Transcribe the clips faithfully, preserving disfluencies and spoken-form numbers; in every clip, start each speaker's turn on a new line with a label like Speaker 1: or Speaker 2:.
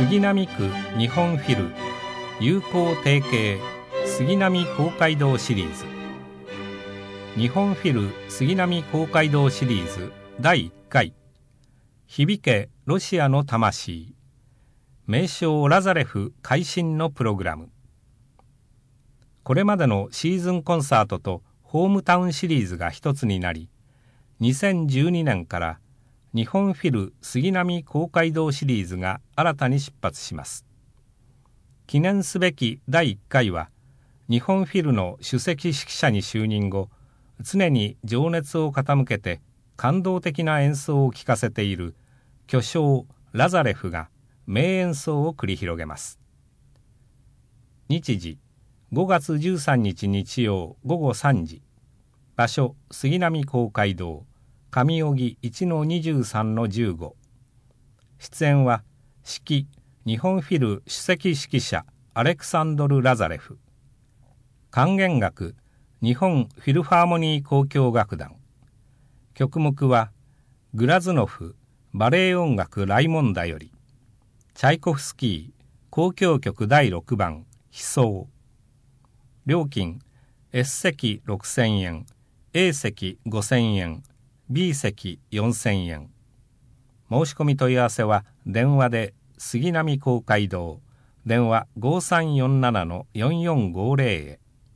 Speaker 1: 杉並区日本フィル友好提携杉並公会堂シリーズ、日本フィル杉並公会堂シリーズだいいっかい、響けロシアの魂、名将ラザレフ会心のプログラム。これまでのシーズンコンサートとホームタウンシリーズが一つになり、にせんじゅうにねんから日本フィル杉並公会堂シリーズが新たに出発します。記念すべきだいいっかいは、日本フィルの首席指揮者に就任後、常に情熱を傾けて感動的な演奏を聴かせている巨匠ラザレフが名演奏を繰り広げます。日時ごがつじゅうさんにち日曜ごごさんじ、場所杉並公会堂上荻 いちのにじゅうさんのじゅうご。出演は指揮日本フィル首席指揮者アレクサンドル・ラザレフ、管弦楽日本フィルファーモニー交響楽団。曲目はグラズノフバレエ音楽ライモンダより、チャイコフスキー交響曲だいろくばん悲愴。料金 S 席ろくせんえん、A 席ごせんえん、B 席よんせんえん。申し込み問い合わせは電話で杉並公会堂電話 ごさんよんななのよんよんごぜろ へ。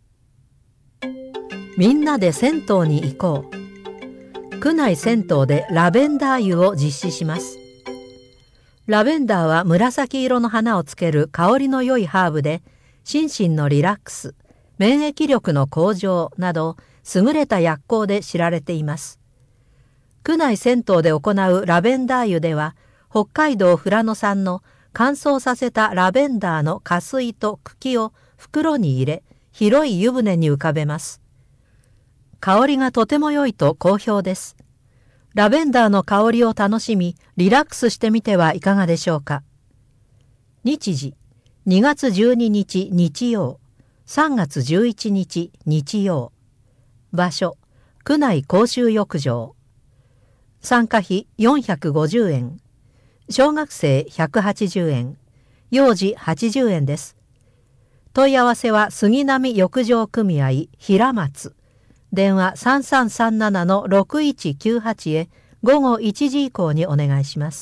Speaker 2: みんなで銭湯に行こう。区内銭湯でラベンダー湯を実施します。ラベンダーは紫色の花をつける香りの良いハーブで、心身のリラックス、免疫力の向上など優れた薬効で知られています。区内銭湯で行うラベンダー湯では、北海道富良野産の乾燥させたラベンダーの花水と茎を袋に入れ、広い湯船に浮かべます。香りがとても良いと好評です。ラベンダーの香りを楽しみ、リラックスしてみてはいかがでしょうか。日時にがつじゅうににち日曜、さんがつじゅういちにち日曜。場所区内公衆浴場。参加費よんひゃくごじゅうえん、小学生ひゃくはちじゅうえん、幼児はちじゅうえんです。問い合わせは杉並浴場組合平松、電話 さんさんさんななのろくいちきゅうはち へごごいちじ以降にお願いします。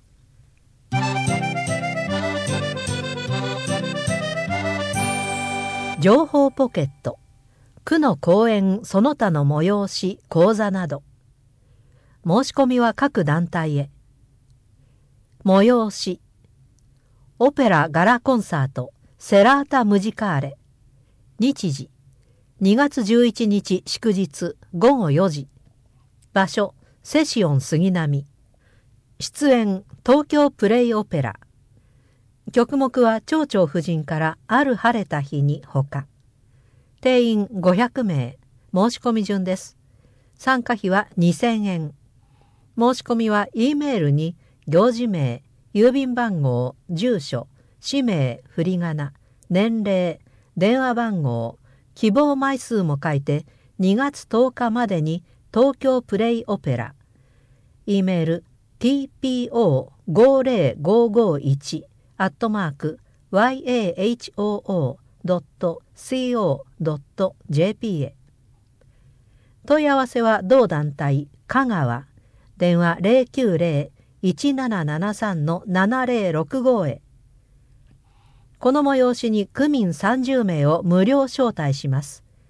Speaker 2: 情報ポケット、区の講演その他の催し講座など。申し込みは各団体へ。催しオペラガラコンサートセラータムジカーレ。日時にがつじゅういちにち祝日ごごよじ。場所セシオン杉並。出演東京プレイオペラ。曲目は蝶々夫人からある晴れた日にほか。定員ごひゃくめい、申し込み順です。参加費はにせんえん。申し込みは E メールに行事名、郵便番号、住所、氏名、振り仮名、年齢、電話番号、希望枚数も書いてにがつとおかまでに東京プレイオペラ。E メール ティーピーオーごぜろごごいち アットマーク ワイエーエイチオーオードットコードットジェーピー へ。問い合わせは同団体香川電話 ゼロきゅうゼロ いちななななさんのななゼロろくご へ。この催しに区民さんじゅうめいを無料招待します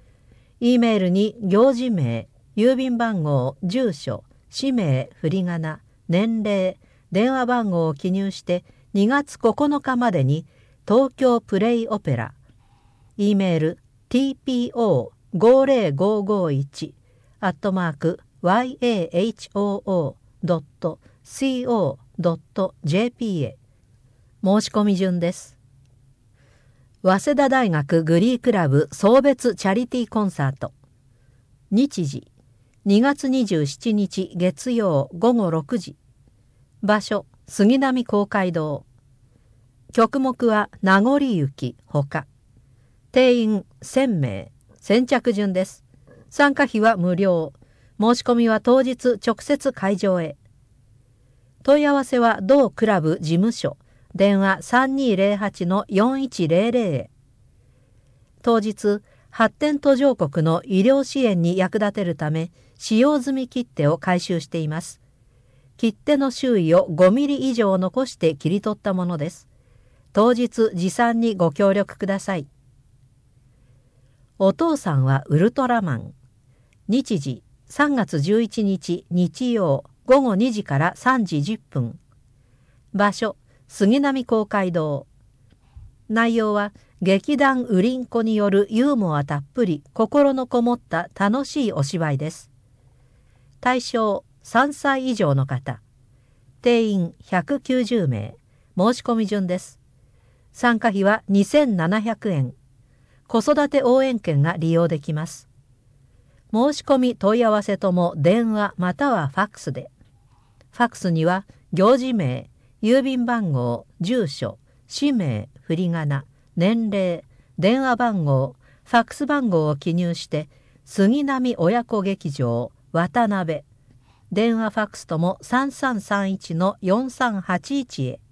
Speaker 2: 。E メールに行事名、郵便番号、住所、氏名、振り仮名、年齢、電話番号を記入してにがつここのかまでに東京プレイオペラ。E メール ティーピーオーごぜろごごいち アットマーク ワイエーエイチオーオードットコードットジェーピー へ。申し込み順です。早稲田大学グリークラブ送別チャリティーコンサート。日時にがつにじゅうしちにち月曜ごごろくじ。場所杉並公会堂。曲目は名残雪ほか。定員せんめい、先着順です。参加費は無料。申し込みは当日直接会場へ。問い合わせは同クラブ事務所電話 さんにーぜろはちのよんいちぜろぜろ へ。当日、発展途上国の医療支援に役立てるため、使用済み切手を回収しています。切手の周囲をごミリ以上残して切り取ったものです。当日持参にご協力ください。お父さんはウルトラマン。日時さんがつじゅういちにち日曜ごごにじからさんじじゅっぷん。場所杉並公会堂。内容は劇団ウリンコによるユーモアたっぷり心のこもった楽しいお芝居です。対象さんさい以上の方。定員ひゃくきゅうじゅうめい。申し込み順です。参加費はにせんななひゃくえん。子育て応援券が利用できます。申し込み問い合わせとも電話またはファックスで。ファックスには行事名、郵便番号、住所、氏名、振り仮名、年齢、電話番号、ファックス番号を記入して杉並親子劇場渡辺電話ファックスともさんさんさんいちのよんさんはちいちへ。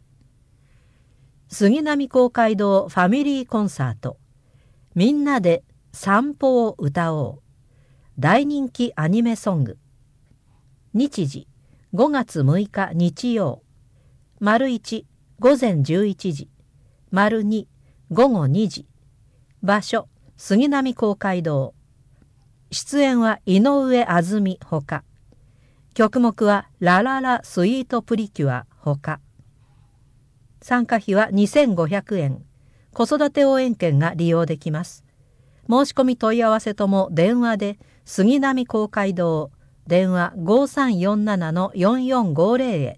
Speaker 2: 杉並公会堂ファミリーコンサート。みんなで散歩を歌おう。大人気アニメソング。日時ごがつむいか日曜。丸いちごぜんじゅういちじ。丸にごごにじ。場所杉並公会堂。出演は井上あずみほか。曲目はラララスイートプリキュアほか。参加費はにせんごひゃくえん。子育て応援券が利用できます。申し込み問い合わせとも電話で杉並公会堂電話ごさんよんななのよんよんごぜろへ。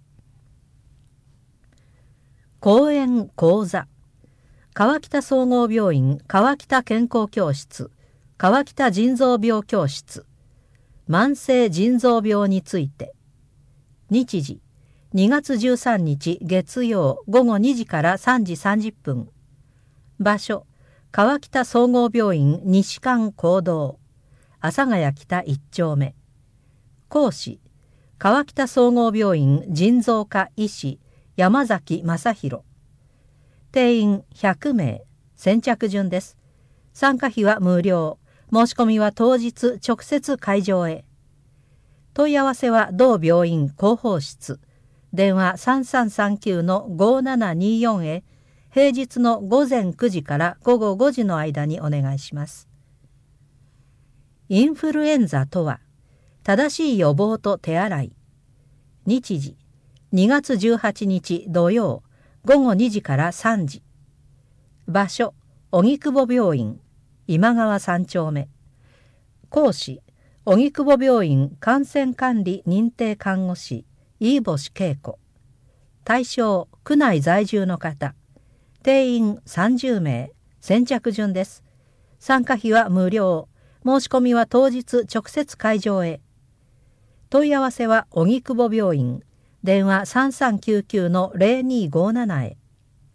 Speaker 2: 講演講座。川北総合病院川北健康教室川北腎臓病教室慢性腎臓病について。日時にがつじゅうさんにち月曜ごごにじからさんじさんじゅっぷん。場所川北総合病院西館講堂阿佐ヶ谷北いっちょうめ。講師川北総合病院腎臓科医師山崎正弘。定員ひゃくめい。先着順です。参加費は無料。申し込みは当日直接会場へ。問い合わせは同病院広報室電話さんさんさんきゅうのごななによんへ平日のごぜんくじからごごごじの間にお願いします。インフルエンザとは正しい予防と手洗い。日時にがつじゅうはちにち土曜ごごにじからさんじ。場所荻窪病院今川さんちょうめ。講師荻窪病院感染管理認定看護師飯星恵子。対象区内在住の方。定員さんじゅうめい。先着順です。参加費は無料。申し込みは当日直接会場へ。問い合わせは荻窪病院電話さんさんきゅうきゅうのぜろにごななへ。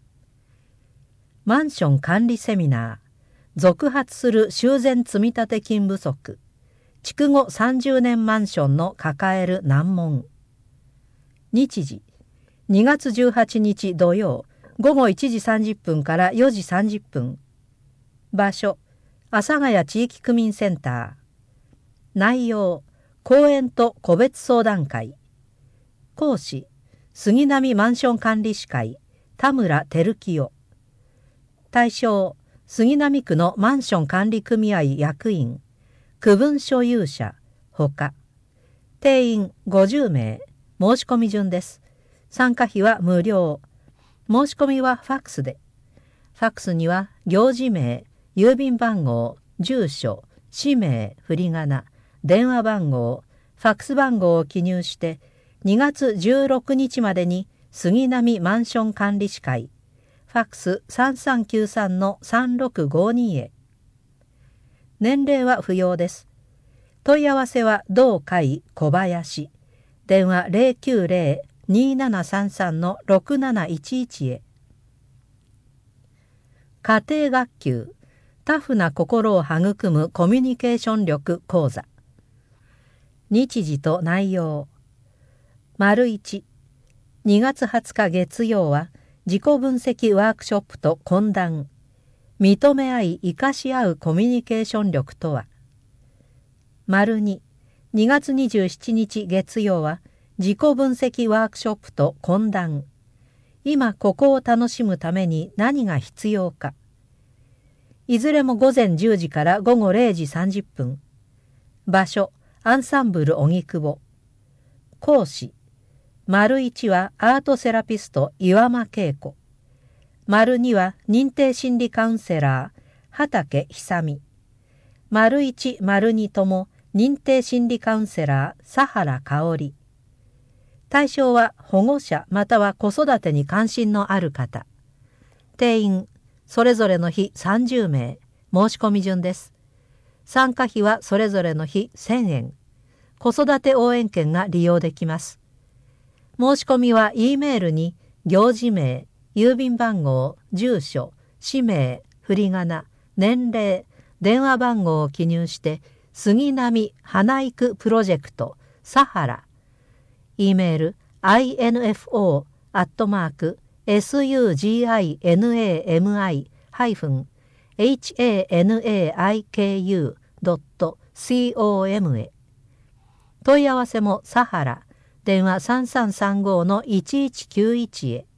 Speaker 2: マンション管理セミナー。続発する修繕積立金不足。築後さんじゅうねんマンションの抱える難問。日時にがつじゅうはちにち土曜ごごいちじさんじゅっぷんからよじさんじゅっぷん。場所阿佐ヶ谷地域区民センター。内容講演と個別相談会。講師杉並マンション管理士会田村照清。対象杉並区のマンション管理組合役員区分所有者ほか。定員ごじゅうめい。申し込み順です。参加費は無料。申し込みはファックスで。ファックスには行事名、郵便番号、住所、氏名、振り仮名、電話番号、ファックス番号を記入してにがつじゅうろくにちまでに杉並マンション管理士会ファックスさんさんきゅうさんのさんろくごにへ。年齢は不要です。問い合わせは同会小林電話 ゼロきゅうゼロ にーななさんさんのろくなないちいちへ。家庭学級タフな心を育むコミュニケーション力講座。日時と内容。丸いちにがつはつか月曜は自己分析ワークショップと懇談、認め合い生かし合うコミュニケーション力とは。丸に、にがつにじゅうしちにち月曜は自己分析ワークショップと懇談、今ここを楽しむために何が必要か。いずれもごぜんじゅうじからごごれいじさんじゅっぷん。場所、アンサンブル荻窪。講師、丸いちはアートセラピスト岩間恵子。丸には認定心理カウンセラー畑久美。丸いち、丸にとも認定心理カウンセラー佐原香織。対象は保護者または子育てに関心のある方。定員、それぞれの日さんじゅうめい、申し込み順です。参加費はそれぞれの日せんえん。子育て応援券が利用できます。申し込みは E メールに行事名、郵便番号、住所、氏名、振り仮名、年齢、電話番号を記入して杉並花育プロジェクトサハラ E メール アイエヌエフオー アットマーク サグナミ ハイフン ハナイク ドット コム へ。問い合わせもサハラ電話 さんさんさんご のいちいちきゅういち へ。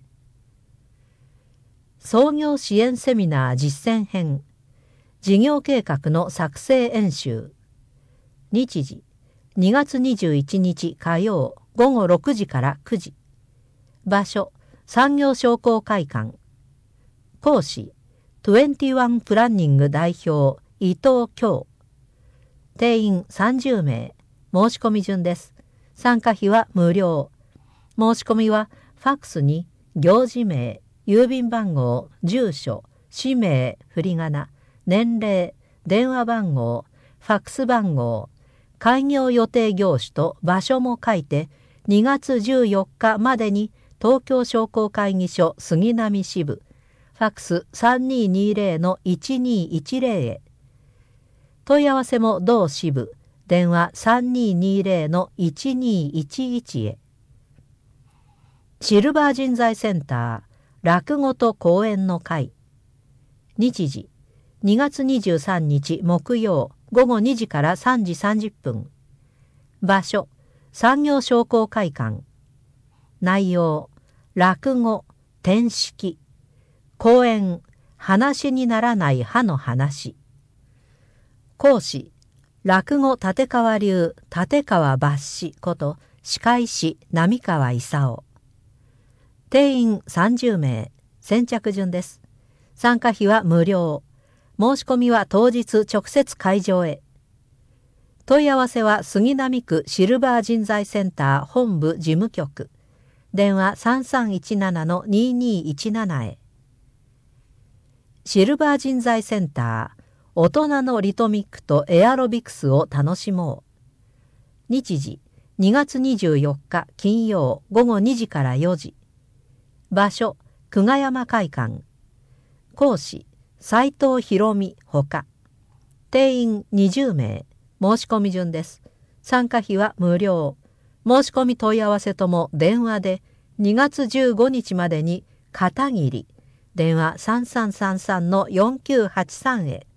Speaker 2: 創業支援セミナー実践編、事業計画の作成演習。日時にがつにじゅういちにち火曜ごごろくじからくじ。場所産業商工会館。講師にじゅういちプランニング代表伊藤京。定員さんじゅうめい、申し込み順です。参加費は無料。申し込みはファックスに行事名、郵便番号、住所、氏名、振り仮名、年齢、電話番号、ファックス番号、開業予定業種と場所も書いてにがつじゅうよっかまでに東京商工会議所杉並支部、ファックス さんにーにーぜろ のいちにーいちぜろ へ。問い合わせも同支部、電話 さんにーにーぜろ のいちにーいちいち へ。シルバー人材センター落語と講演の会。日時にがつにじゅうさんにち木曜ごごにじからさんじさんじゅっぷん。場所産業商工会館。内容落語転式。講演話にならない歯の話。講師落語立川流立川抜歯こと歯科医師並川勲。定員さんじゅうめい、先着順です。参加費は無料。申し込みは当日直接会場へ。問い合わせは杉並区シルバー人材センター本部事務局。電話 さんさんいちなな のにーにーいちなな へ。シルバー人材センター大人のリトミックとエアロビクスを楽しもう。日時にがつにじゅうよっか金曜ごごにじからよじ。場所久我山会館。講師斉藤博美ほか。定員にじゅうめい、申し込み順です。参加費は無料。申し込み問い合わせとも電話でにがつじゅうごにちまでに片桐電話 さんさんさんさん のよんきゅうはちさん へ。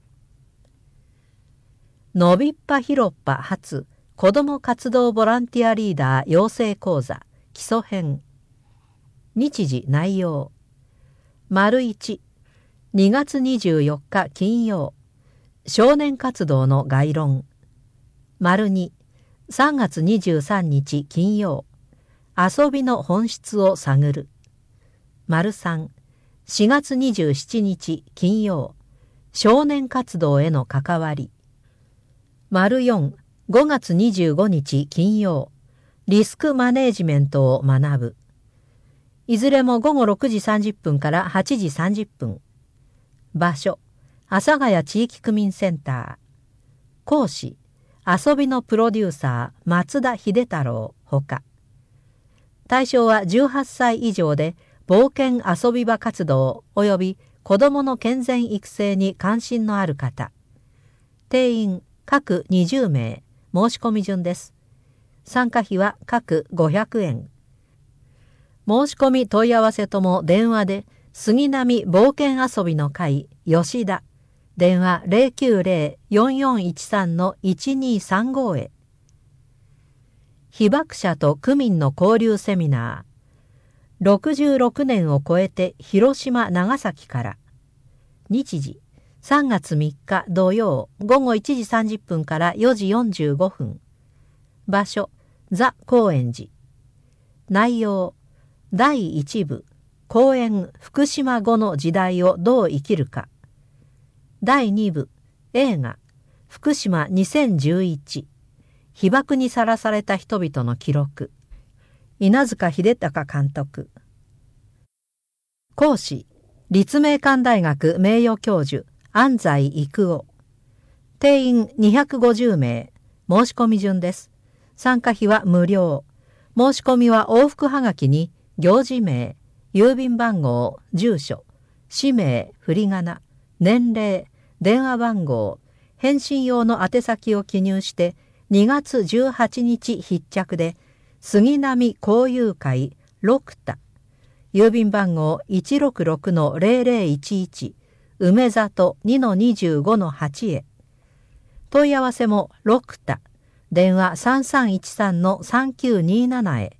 Speaker 2: のびっぱひろっぱ発子ども活動ボランティアリーダー養成講座基礎編。日時内容丸いち、にがつにじゅうよっか金曜少年活動の概論。丸に、さんがつにじゅうさんにち金曜遊びの本質を探る。丸さん、しがつにじゅうしちにち金曜少年活動への関わり。丸よん、ごがつにじゅうごにち金曜リスクマネージメントを学ぶ。いずれもごごろくじさんじゅっぷんからはちじさんじゅっぷん。場所阿佐ヶ谷地域区民センター。講師遊びのプロデューサー松田秀太郎ほか。対象はじゅうはっさい以上で冒険遊び場活動及び子どもの健全育成に関心のある方。定員各にじゅうめい、申し込み順です。参加費は各ごひゃくえん。 申し込み問い合わせとも電話で杉並冒険遊びの会吉田電話 ゼロきゅうゼロ よんよんいちさん のいちにさんご へ。被爆者と区民の交流セミナーろくじゅうろくねんを超えて広島長崎から。日時さんがつみっか土曜ごごいちじさんじゅっぷんからよじよんじゅうごふん。場所ザ・高円寺。内容だいいち部公演福島後の時代をどう生きるか。だいに部映画福島にせんじゅういち被爆にさらされた人々の記録。稲塚秀隆監督。講師立命館大学名誉教授安西育夫。定員にひゃくごじゅうめい。申し込み順です。参加費は無料。申し込みは往復はがきに行事名、郵便番号、住所、氏名、振り仮名、年齢、電話番号、返信用の宛先を記入してにがつじゅうはちにち必着で杉並交友会ろく田郵便番号 いちろくろくのゼロゼロいちいち 梅里 にのにじゅうごのはち へ。問い合わせもろく田電話さんさんいちさんのさんきゅうにななへ。